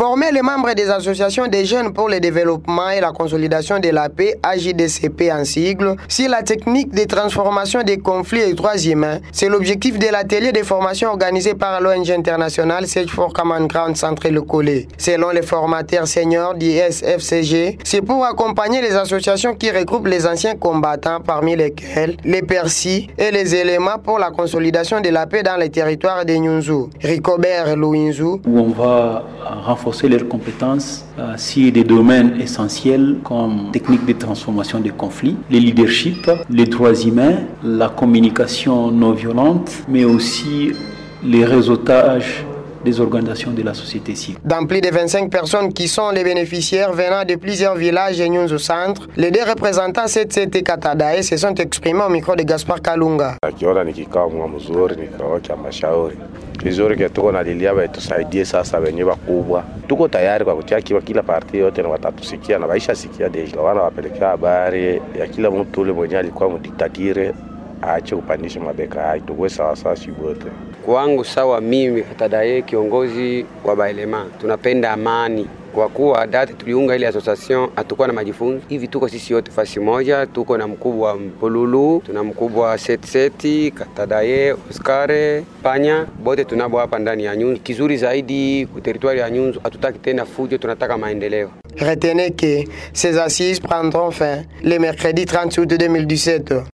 Former les membres des associations des jeunes pour le développement et la consolidation de la paix, AJDCP en sigle, sur la technique de transformation des conflits et droits humains, c'est l'objectif de l'atelier de formation organisé par l'ONG internationale Search for Common Ground Centre Le Collet. Selon les formateurs seniors du SFCG, c'est pour accompagner les associations qui regroupent les anciens combattants, parmi lesquels les Percy et les éléments pour la consolidation de la paix dans les territoires de Nyunzu. Ricobert Louinzou. Où on va renforcer leurs compétences sur des domaines essentiels comme technique de transformation des conflits, le leadership, les droits humains, la communication non violente, mais aussi les réseautages des organisations de la société civile. Dans plus de 25 personnes qui sont les bénéficiaires venant de plusieurs villages de Nyunzu Centre, les deux représentants CTT Katadae se sont exprimés au micro de Gaspard Kalunga. Vizuri ke tuko nalilia tusaidie sasa wenyewe wakubwa. Tuko tayari kwa kutia kila parti yote na watatusikia na waisha sikia deja. Wana wapelekea habari ya kila mtu ule mwenye alikuwa mdiktatire aache kupandisha mabeka yake. Tuwe sawa sawa sibote. Kwangu sawa mimi Katadae kiongozi wa Baelema. Tunapenda amani. Kwa kuwa dati tuliunga ile association hatakuwa na majifunzo. Hivi tuko sisi wote fasi moja, tuko na mkubwa Mpululu, tuna mkubwa Setseti, Katadae, Oscare, Panya, bote tunabo hapa ndani ya Nyunzu. Kizuri zaidi ku territoire ya Nyunzu, hatutaki tena fujo, tunataka maendeleo. Retenez que ces assises prendront fin le mercredi 30 août 2017.